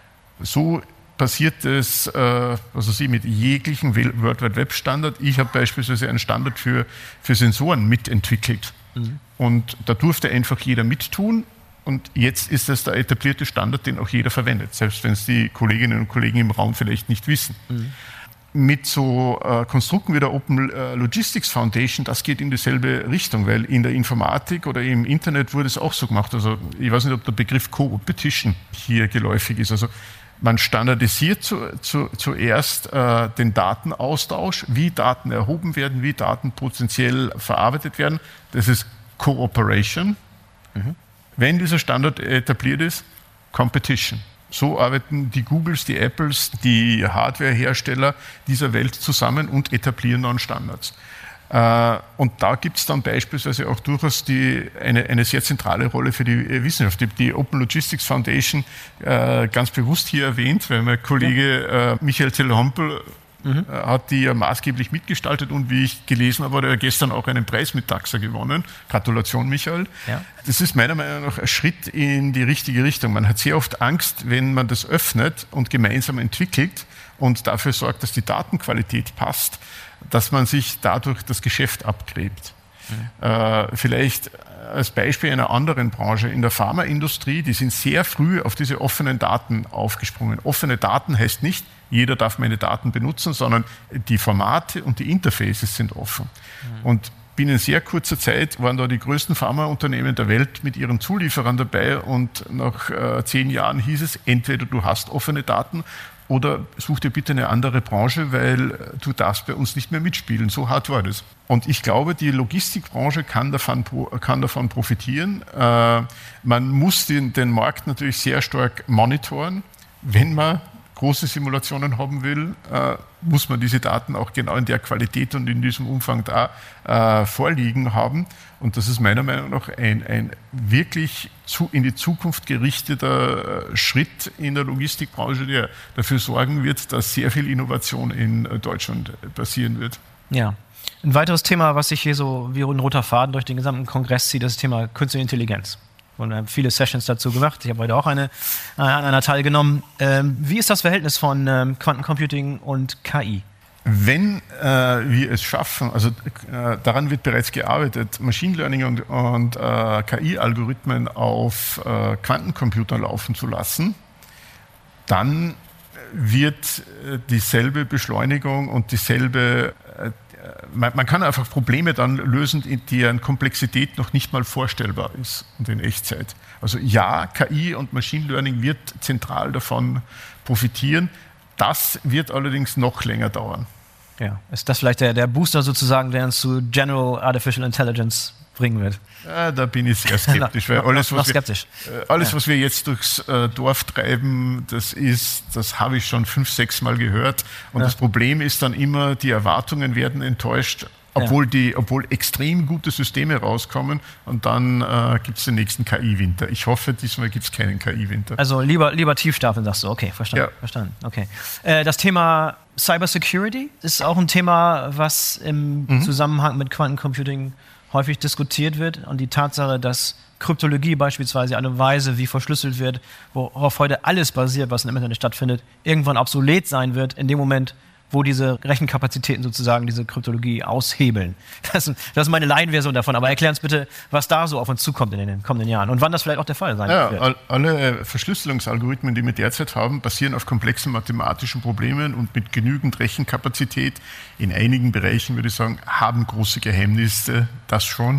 So passiert es, äh, was weiß ich, mit jeglichen World Wide Web Standard. Ich habe beispielsweise einen Standard für, für Sensoren mitentwickelt. Mhm. Und da durfte einfach jeder mittun. Und jetzt ist das der etablierte Standard, den auch jeder verwendet, selbst wenn es die Kolleginnen und Kollegen im Raum vielleicht nicht wissen. Mhm. Mit so äh, Konstrukten wie der Open Logistics Foundation, das geht in dieselbe Richtung, weil in der Informatik oder im Internet wurde es auch so gemacht. Also ich weiß nicht, ob der Begriff Co-Opetition hier geläufig ist. Also man standardisiert zu, zu, zuerst äh, den Datenaustausch, wie Daten erhoben werden, wie Daten potenziell verarbeitet werden. Das ist Cooperation. Mhm. Wenn dieser Standard etabliert ist, Competition. So arbeiten die Googles, die Apples, die Hardwarehersteller dieser Welt zusammen und etablieren dann Standards. Äh, und da gibt es dann beispielsweise auch durchaus die, eine, eine sehr zentrale Rolle für die Wissenschaft. Die, die Open Logistics Foundation äh, ganz bewusst hier erwähnt, weil mein Kollege äh, Michael Till-Hompel mhm. äh, hat die ja maßgeblich mitgestaltet und wie ich gelesen habe, hat er gestern auch einen Preis mit Taxa gewonnen. Gratulation, Michael. Ja. Das ist meiner Meinung nach ein Schritt in die richtige Richtung. Man hat sehr oft Angst, wenn man das öffnet und gemeinsam entwickelt und dafür sorgt, dass die Datenqualität passt, dass man sich dadurch das Geschäft abgräbt. Mhm. Äh, vielleicht als Beispiel einer anderen Branche, in der Pharmaindustrie, die sind sehr früh auf diese offenen Daten aufgesprungen. Offene Daten heißt nicht, jeder darf meine Daten benutzen, sondern die Formate und die Interfaces sind offen. Mhm. Und binnen sehr kurzer Zeit waren da die größten Pharmaunternehmen der Welt mit ihren Zulieferern dabei und nach äh, zehn Jahren hieß es, entweder du hast offene Daten oder such dir bitte eine andere Branche, weil du darfst bei uns nicht mehr mitspielen. So hart war das. Und ich glaube, die Logistikbranche kann davon, kann davon profitieren. Äh, man muss den, den Markt natürlich sehr stark monitoren. Wenn man große Simulationen haben will, äh, muss man diese Daten auch genau in der Qualität und in diesem Umfang da äh, vorliegen haben. Und das ist meiner Meinung nach ein, ein wirklich zu, in die Zukunft gerichteter äh, Schritt in der Logistikbranche, der dafür sorgen wird, dass sehr viel Innovation in äh, Deutschland passieren wird. Ja. Ein weiteres Thema, was sich hier so wie ein roter Faden durch den gesamten Kongress zieht, ist das Thema Künstliche Intelligenz. Und wir haben viele Sessions dazu gemacht. Ich habe heute auch eine, äh, an einer teilgenommen. Ähm, wie ist das Verhältnis von ähm, Quantencomputing und K I? Wenn äh, wir es schaffen, also äh, daran wird bereits gearbeitet, Machine Learning und, und äh, K I-Algorithmen auf äh, Quantencomputern laufen zu lassen, dann wird äh, dieselbe Beschleunigung und dieselbe äh, Man, man kann einfach Probleme dann lösen, deren Komplexität noch nicht mal vorstellbar ist und in Echtzeit. Also ja, K I und Machine Learning wird zentral davon profitieren. Das wird allerdings noch länger dauern. Ja, ist das vielleicht der, der Booster sozusagen, der uns zu General Artificial Intelligence bringen wird? Ja, da bin ich sehr skeptisch. Weil alles, was skeptisch. Wir, alles, was wir jetzt durchs äh, Dorf treiben, das ist, das habe ich schon fünf, sechs Mal gehört. Und ja. Das Problem ist dann immer, die Erwartungen werden enttäuscht, obwohl, ja. die, obwohl extrem gute Systeme rauskommen. Und dann äh, gibt es den nächsten K I-Winter. Ich hoffe, diesmal gibt es keinen K I-Winter. Also lieber, lieber tief stapeln, sagst du. Okay, verstanden. Ja. verstanden. Okay. Äh, das Thema Cybersecurity ist auch ein Thema, was im mhm. Zusammenhang mit Quantencomputing häufig diskutiert wird, und die Tatsache, dass Kryptologie beispielsweise eine Weise, wie verschlüsselt wird, worauf heute alles basiert, was im Internet stattfindet, irgendwann obsolet sein wird, in dem Moment, wo diese Rechenkapazitäten sozusagen diese Kryptologie aushebeln. Das, das ist meine Laienversion davon, aber erklär uns bitte, was da so auf uns zukommt in den kommenden Jahren und wann das vielleicht auch der Fall sein ja, wird. Alle Verschlüsselungsalgorithmen, die wir derzeit haben, basieren auf komplexen mathematischen Problemen und mit genügend Rechenkapazität. In einigen Bereichen, würde ich sagen, haben große Geheimnisse, das schon.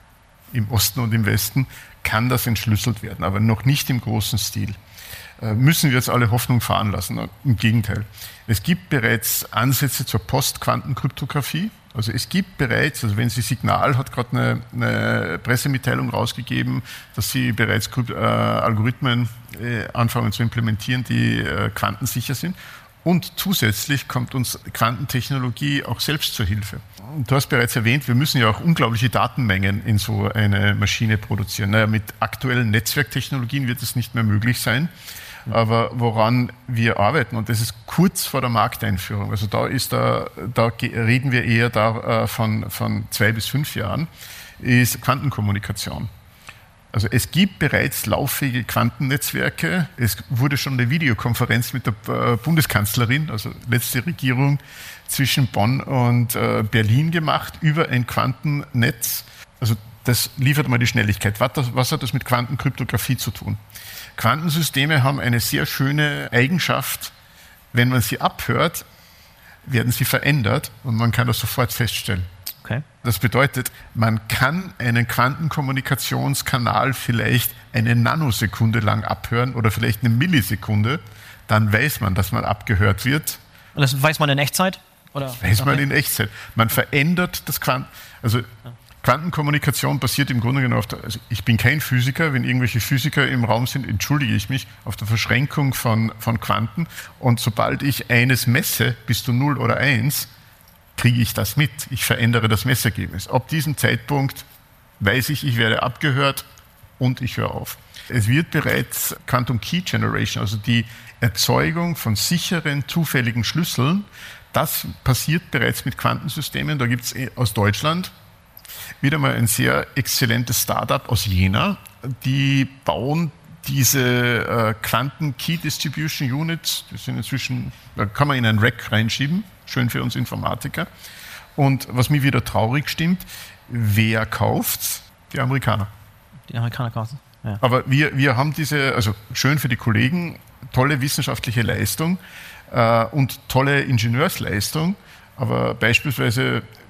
Im Osten und im Westen kann das entschlüsselt werden, aber noch nicht im großen Stil. Müssen wir jetzt alle Hoffnung fahren lassen? Im Gegenteil. Es gibt bereits Ansätze zur Postquantenkryptographie. Also es gibt bereits, also wenn Sie Signal hat gerade eine, eine Pressemitteilung rausgegeben, dass sie bereits Krypt, äh, Algorithmen äh, anfangen zu implementieren, die äh, quantensicher sind. Und zusätzlich kommt uns Quantentechnologie auch selbst zur Hilfe. Und du hast bereits erwähnt, wir müssen ja auch unglaubliche Datenmengen in so eine Maschine produzieren. Naja, mit aktuellen Netzwerktechnologien wird es nicht mehr möglich sein. Aber woran wir arbeiten, und das ist kurz vor der Markteinführung, also da, ist da, da reden wir eher da, von, von zwei bis fünf Jahren, ist Quantenkommunikation. Also es gibt bereits lauffähige Quantennetzwerke. Es wurde schon eine Videokonferenz mit der Bundeskanzlerin, also letzte Regierung, zwischen Bonn und Berlin gemacht über ein Quantennetz. Also das liefert mal die Schnelligkeit. Was hat das mit Quantenkryptographie zu tun? Quantensysteme haben eine sehr schöne Eigenschaft. Wenn man sie abhört, werden sie verändert und man kann das sofort feststellen. Okay. Das bedeutet, man kann einen Quantenkommunikationskanal vielleicht eine Nanosekunde lang abhören oder vielleicht eine Millisekunde. Dann weiß man, dass man abgehört wird. Und das weiß man in Echtzeit? Oder? Weiß okay. man in Echtzeit. Man verändert das Quanten... Also ja. Quantenkommunikation basiert im Grunde genommen auf der, also ich bin kein Physiker, wenn irgendwelche Physiker im Raum sind, entschuldige ich mich, auf der Verschränkung von, von Quanten. Und sobald ich eines messe, bist du null oder eins, kriege ich das mit. Ich verändere das Messergebnis. Ab diesem Zeitpunkt weiß ich, ich werde abgehört und ich höre auf. Es wird bereits Quantum Key Generation, also die Erzeugung von sicheren, zufälligen Schlüsseln, das passiert bereits mit Quantensystemen. Da gibt es aus Deutschland wieder mal ein sehr exzellentes Startup aus Jena. Die bauen diese äh, Quanten Key Distribution Units, die sind inzwischen, da kann man in ein Rack reinschieben, schön für uns Informatiker. Und was mir wieder traurig stimmt, wer kauft's? Die Amerikaner. Die Amerikaner kaufen. Ja. Aber wir, wir haben diese, also schön für die Kollegen, tolle wissenschaftliche Leistung äh, und tolle Ingenieursleistung. Aber beispielsweise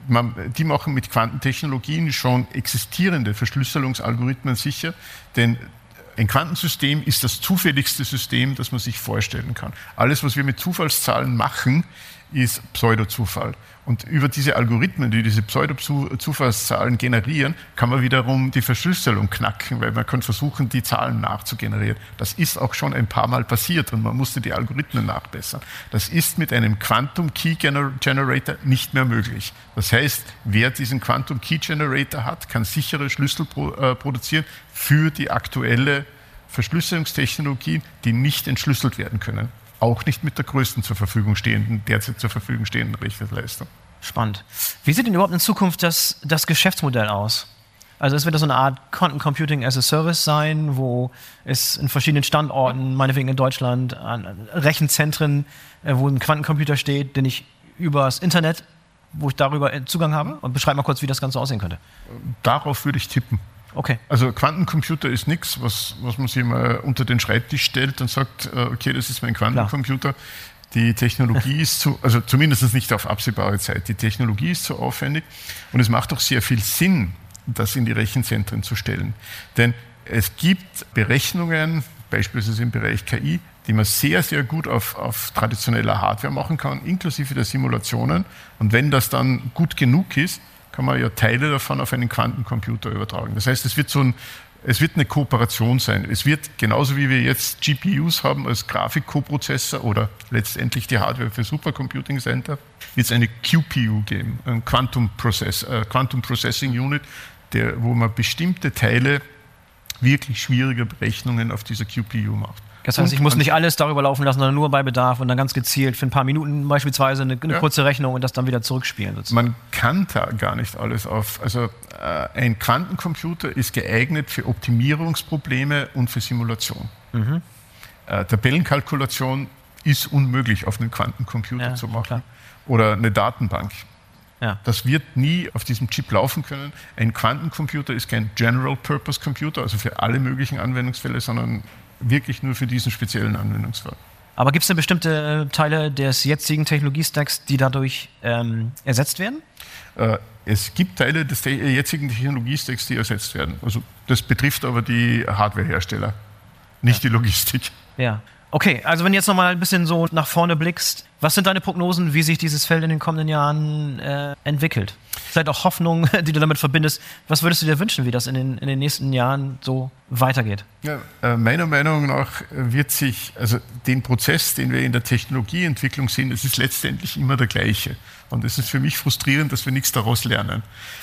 man, die machen mit Quantentechnologien schon existierende Verschlüsselungsalgorithmen sicher, denn ein Quantensystem ist das zufälligste System, das man sich vorstellen kann. Alles, was wir mit Zufallszahlen machen, ist Pseudozufall. Und über diese Algorithmen, die diese Pseudo-Zufallszahlen generieren, kann man wiederum die Verschlüsselung knacken, weil man kann versuchen, die Zahlen nachzugenerieren. Das ist auch schon ein paar Mal passiert und man musste die Algorithmen nachbessern. Das ist mit einem Quantum Key Generator nicht mehr möglich. Das heißt, wer diesen Quantum Key Generator hat, kann sichere Schlüssel produzieren für die aktuelle Verschlüsselungstechnologie, die nicht entschlüsselt werden können. Auch nicht mit der größten zur Verfügung stehenden, derzeit zur Verfügung stehenden Rechenleistung. Spannend. Wie sieht denn überhaupt in Zukunft das, das Geschäftsmodell aus? Also es wird so eine Art Quantum Computing as a Service sein, wo es in verschiedenen Standorten, meinetwegen in Deutschland, an Rechenzentren, wo ein Quantencomputer steht, den ich übers Internet, wo ich darüber Zugang habe? Und beschreib mal kurz, wie das Ganze aussehen könnte. Darauf würde ich tippen. Okay. Also Quantencomputer ist nichts, was, was man sich mal unter den Schreibtisch stellt und sagt, okay, das ist mein Quantencomputer. Klar. Die Technologie ist zu, also zumindest nicht auf absehbare Zeit, die Technologie ist zu aufwendig und es macht auch sehr viel Sinn, das in die Rechenzentren zu stellen. Denn es gibt Berechnungen, beispielsweise im Bereich K I, die man sehr, sehr gut auf, auf traditioneller Hardware machen kann, inklusive der Simulationen. Und wenn das dann gut genug ist, kann man ja Teile davon auf einen Quantencomputer übertragen. Das heißt, es wird so ein, es wird eine Kooperation sein. Es wird genauso wie wir jetzt G P Us haben als Grafik-Koprozessor oder letztendlich die Hardware für Supercomputing Center, wird es eine Q P U geben, ein Quantum, Process, äh, Quantum Processing Unit, der, wo man bestimmte Teile wirklich schwieriger Berechnungen auf dieser Q P U macht. Das heißt, ich muss nicht alles darüber laufen lassen, sondern nur bei Bedarf und dann ganz gezielt für ein paar Minuten beispielsweise eine, eine ja. kurze Rechnung und das dann wieder zurückspielen. Sozusagen. Man kann da gar nicht alles auf. Also äh, ein Quantencomputer ist geeignet für Optimierungsprobleme und für Simulation. Mhm. Äh, Tabellenkalkulation ist unmöglich auf einem Quantencomputer ja, zu machen. Klar. Oder eine Datenbank. Ja. Das wird nie auf diesem Chip laufen können. Ein Quantencomputer ist kein General-Purpose-Computer, also für alle möglichen Anwendungsfälle, sondern wirklich nur für diesen speziellen Anwendungsfall. Aber gibt es denn bestimmte Teile des jetzigen Technologiestacks, die dadurch ähm, ersetzt werden? Äh, es gibt Teile des jetzigen Technologiestacks, die ersetzt werden. Also das betrifft aber die Hardwarehersteller, nicht ja. die Logistik. Ja. Okay, also wenn du jetzt nochmal ein bisschen so nach vorne blickst, was sind deine Prognosen, wie sich dieses Feld in den kommenden Jahren äh, entwickelt? Vielleicht auch Hoffnung, die du damit verbindest. Was würdest du dir wünschen, wie das in den, in den nächsten Jahren so weitergeht? Ja, äh, meiner Meinung nach wird sich, also den Prozess, den wir in der Technologieentwicklung sehen, das ist letztendlich immer der gleiche. Und es ist für mich frustrierend, dass wir nichts daraus lernen.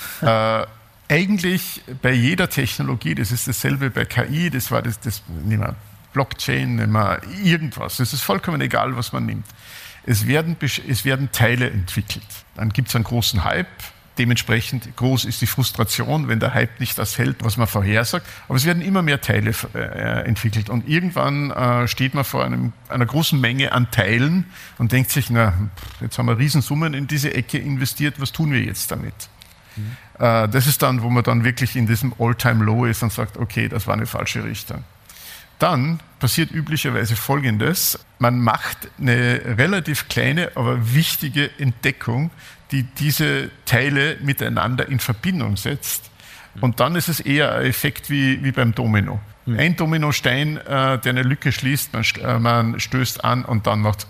äh, eigentlich bei jeder Technologie, das ist dasselbe bei K I, das war das, das nehmen wir Blockchain, nehmen wir irgendwas. Es ist vollkommen egal, was man nimmt. Es werden, es werden Teile entwickelt. Dann gibt es einen großen Hype. Dementsprechend groß ist die Frustration, wenn der Hype nicht das hält, was man vorhersagt. Aber es werden immer mehr Teile äh, entwickelt. Und irgendwann äh, steht man vor einem, einer großen Menge an Teilen und denkt sich, na, jetzt haben wir Riesensummen in diese Ecke investiert, was tun wir jetzt damit? Mhm. Äh, das ist dann, wo man dann wirklich in diesem All-Time-Low ist und sagt, okay, das war eine falsche Richtung. Dann passiert üblicherweise Folgendes. Man macht eine relativ kleine, aber wichtige Entdeckung, die diese Teile miteinander in Verbindung setzt. Und dann ist es eher ein Effekt wie, wie beim Domino. Mhm. Ein Dominostein, äh, der eine Lücke schließt, man, äh, man stößt an und dann macht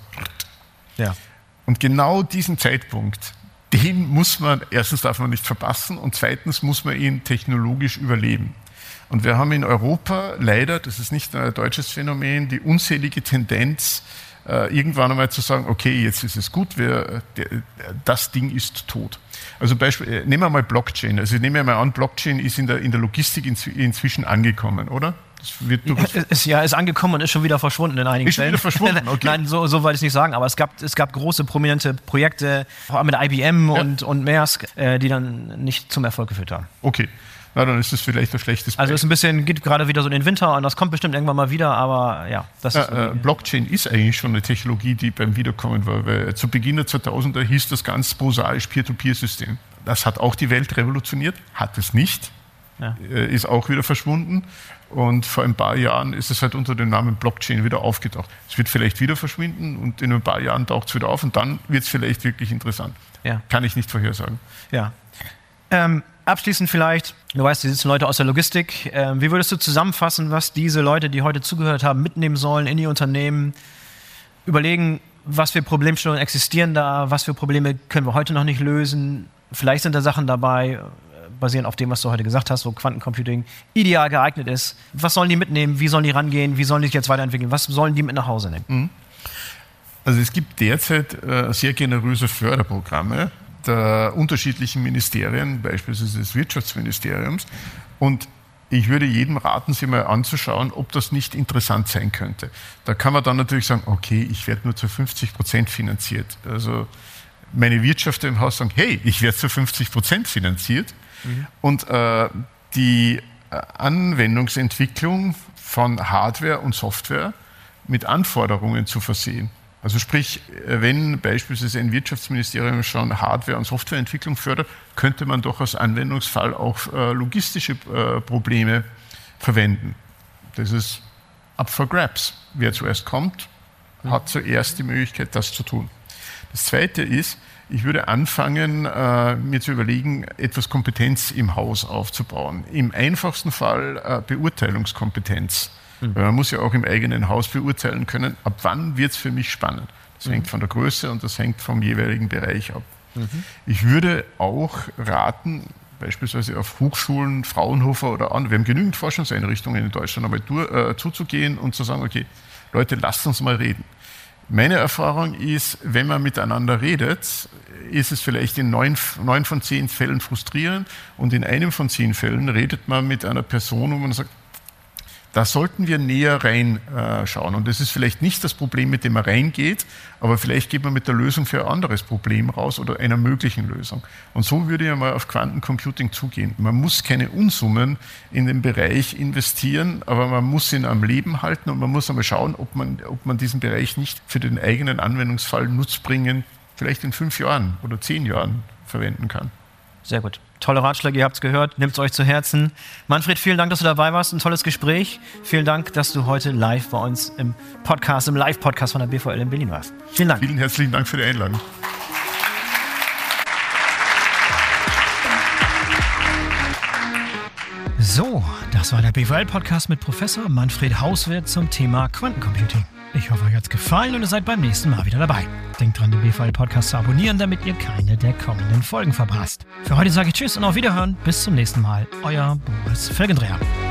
ja. Und genau diesen Zeitpunkt, den muss man, erstens darf man nicht verpassen und zweitens muss man ihn technologisch überleben. Und wir haben in Europa leider, das ist nicht nur ein deutsches Phänomen, die unselige Tendenz, äh, irgendwann einmal zu sagen, okay, jetzt ist es gut, wir, der, das Ding ist tot. Also Beispiel, äh, nehmen wir mal Blockchain. Also nehmen wir mal an, Blockchain ist in der, in der Logistik in, inzwischen angekommen, oder? Das wird ja, ist, ja, ist angekommen und ist schon wieder verschwunden in einigen ist Fällen. Ist schon wieder verschwunden, okay. Nein, so, so wollte ich es nicht sagen, aber es gab, es gab große, prominente Projekte, vor allem mit I B M ja. und, und Maersk, äh, die dann nicht zum Erfolg geführt haben. Okay. Na, dann ist das vielleicht ein schlechtes Projekt. Also es ist ein bisschen, geht gerade wieder so in den Winter und das kommt bestimmt irgendwann mal wieder, aber ja. Das ja, ist so äh, Blockchain ist eigentlich schon eine Technologie, die beim Wiederkommen war, weil zu Beginn der zweitausender hieß das ganz prosaisch Peer-to-Peer-System. Das hat auch die Welt revolutioniert, hat es nicht. ja. ist auch wieder verschwunden. Und vor ein paar Jahren ist es halt unter dem Namen Blockchain wieder aufgetaucht. Es wird vielleicht wieder verschwinden und in ein paar Jahren taucht es wieder auf und dann wird es vielleicht wirklich interessant. Ja. Kann ich nicht vorhersagen. Ja. Ähm, abschließend vielleicht, du weißt, hier sitzen Leute aus der Logistik. Ähm, wie würdest du zusammenfassen, was diese Leute, die heute zugehört haben, mitnehmen sollen in die Unternehmen? Überlegen, was für Problemstellungen existieren da, was für Probleme können wir heute noch nicht lösen. Vielleicht sind da Sachen dabei, basierend auf dem, was du heute gesagt hast, wo Quantencomputing ideal geeignet ist. Was sollen die mitnehmen? Wie sollen die rangehen? Wie sollen die sich jetzt weiterentwickeln? Was sollen die mit nach Hause nehmen? Also es gibt derzeit äh, sehr generöse Förderprogramme der unterschiedlichen Ministerien, beispielsweise des Wirtschaftsministeriums. Und ich würde jedem raten, sich mal anzuschauen, ob das nicht interessant sein könnte. Da kann man dann natürlich sagen, okay, ich werde nur zu fünfzig Prozent finanziert. Also meine Wirtschafter im Haus sagen, hey, ich werde zu fünfzig Prozent finanziert. Mhm. Und äh, die Anwendungsentwicklung von Hardware und Software mit Anforderungen zu versehen. Also sprich, wenn beispielsweise ein Wirtschaftsministerium schon Hardware- und Softwareentwicklung fördert, könnte man doch als Anwendungsfall auch äh, logistische äh, Probleme verwenden. Das ist up for grabs. Wer zuerst kommt, hat zuerst die Möglichkeit, das zu tun. Das Zweite ist, ich würde anfangen, äh, mir zu überlegen, etwas Kompetenz im Haus aufzubauen. Im einfachsten Fall äh, Beurteilungskompetenz. Mhm. Weil man muss ja auch im eigenen Haus beurteilen können, ab wann wird es für mich spannend. Das mhm. hängt von der Größe und das hängt vom jeweiligen Bereich ab. Mhm. Ich würde auch raten, beispielsweise auf Hochschulen, Fraunhofer oder andere, wir haben genügend Forschungseinrichtungen in Deutschland, einmal durch, äh, zuzugehen und zu sagen, okay, Leute, lasst uns mal reden. Meine Erfahrung ist, wenn man miteinander redet, ist es vielleicht in neun, neun von zehn Fällen frustrierend und in einem von zehn Fällen redet man mit einer Person, wo man sagt, da sollten wir näher reinschauen. Und das ist vielleicht nicht das Problem, mit dem man reingeht, aber vielleicht geht man mit der Lösung für ein anderes Problem raus oder einer möglichen Lösung. Und so würde ich mal auf Quantencomputing zugehen. Man muss keine Unsummen in den Bereich investieren, aber man muss ihn am Leben halten und man muss einmal schauen, ob man, ob man diesen Bereich nicht für den eigenen Anwendungsfall nutzbringend vielleicht in fünf Jahren oder zehn Jahren verwenden kann. Sehr gut. Tolle Ratschläge, ihr habt es gehört, nehmt es euch zu Herzen. Manfred, vielen Dank, dass du dabei warst, ein tolles Gespräch. Vielen Dank, dass du heute live bei uns im Podcast, im Live-Podcast von der B V L in Berlin warst. Vielen Dank. Vielen herzlichen Dank für die Einladung. So, das war der B V L-Podcast mit Professor Manfred Hauswirth zum Thema Quantencomputing. Ich hoffe, euch hat es gefallen und ihr seid beim nächsten Mal wieder dabei. Denkt dran, den B V L-Podcast zu abonnieren, damit ihr keine der kommenden Folgen verpasst. Für heute sage ich Tschüss und auf Wiederhören. Bis zum nächsten Mal. Euer Boris Felgendreher.